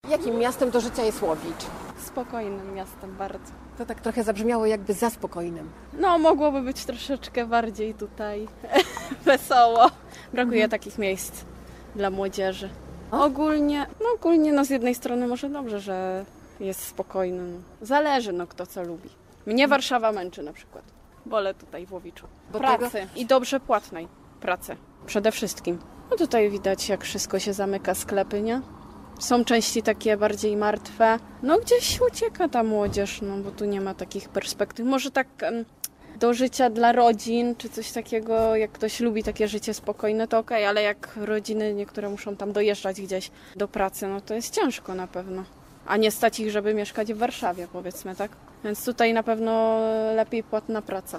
Jakim miastem do życia jest Łowicz? Spokojnym miastem bardzo. To tak trochę zabrzmiało jakby za spokojnym. No, mogłoby być troszeczkę bardziej tutaj wesoło. Brakuje takich miejsc dla młodzieży. Ogólnie z jednej strony może dobrze, że jest spokojny. Zależy, kto co lubi. Mnie Warszawa męczy na przykład. Wolę tutaj w Łowiczu. Bo Pracy i dobrze płatnej pracy. Przede wszystkim. No tutaj widać, jak wszystko się zamyka, sklepy, nie? Są części takie bardziej martwe. No gdzieś ucieka ta młodzież, bo tu nie ma takich perspektyw. Może tak do życia dla rodzin, czy coś takiego, jak ktoś lubi takie życie spokojne, to okej, ale jak rodziny niektóre muszą tam dojeżdżać gdzieś do pracy, to jest ciężko na pewno. A nie stać ich, żeby mieszkać w Warszawie, powiedzmy, tak? Więc tutaj na pewno lepiej płatna praca.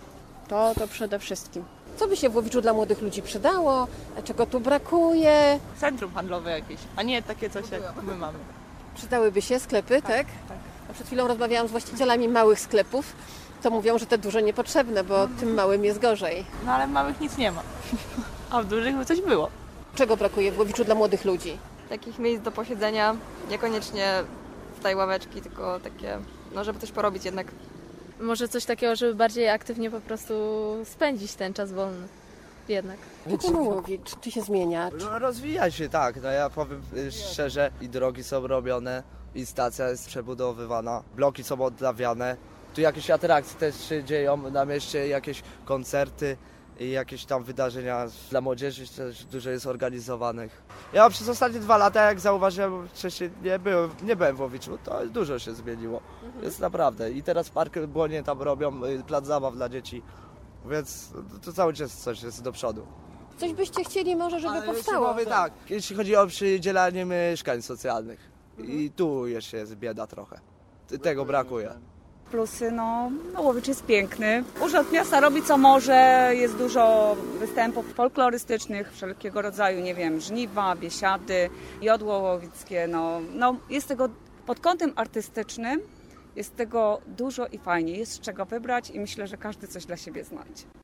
To przede wszystkim. Co by się w Łowiczu dla młodych ludzi przydało? Czego tu brakuje? Centrum handlowe jakieś, a nie takie coś jak my mamy. Przydałyby się sklepy, tak? A przed chwilą rozmawiałam z właścicielami małych sklepów, to mówią, że te duże niepotrzebne, bo tym małym jest gorzej. No ale w małych nic nie ma, a w dużych by coś było. Czego brakuje w Łowiczu dla młodych ludzi? Takich miejsc do posiedzenia, niekoniecznie tutaj ławeczki, tylko takie, żeby coś porobić jednak. Może coś takiego, żeby bardziej aktywnie po prostu spędzić ten czas wolny jednak. Jak ten Łowicz? Czy się zmienia? No, rozwija się, tak. No ja powiem szczerze, i drogi są robione, i stacja jest przebudowywana, bloki są odnawiane. Tu jakieś atrakcje też się dzieją na mieście, jakieś koncerty i jakieś tam wydarzenia dla młodzieży też dużo jest organizowanych. Ja przez ostatnie 2 lata, jak zauważyłem, wcześniej nie byłem w Łowiczu, to dużo się zmieniło. Jest naprawdę. I teraz park Błonie tam robią, plac zabaw dla dzieci, więc to cały czas coś jest do przodu. Coś byście chcieli może, żeby powstało? Powiem tak, jeśli chodzi o przydzielanie mieszkań socjalnych. I tu jeszcze jest bieda trochę. Tego brakuje. Plusy, Łowicz jest piękny. Urząd Miasta robi co może, jest dużo występów folklorystycznych, wszelkiego rodzaju, żniwa, biesiady, jodło łowickie. Jest tego pod kątem artystycznym, jest tego dużo i fajnie, jest z czego wybrać i myślę, że każdy coś dla siebie znajdzie.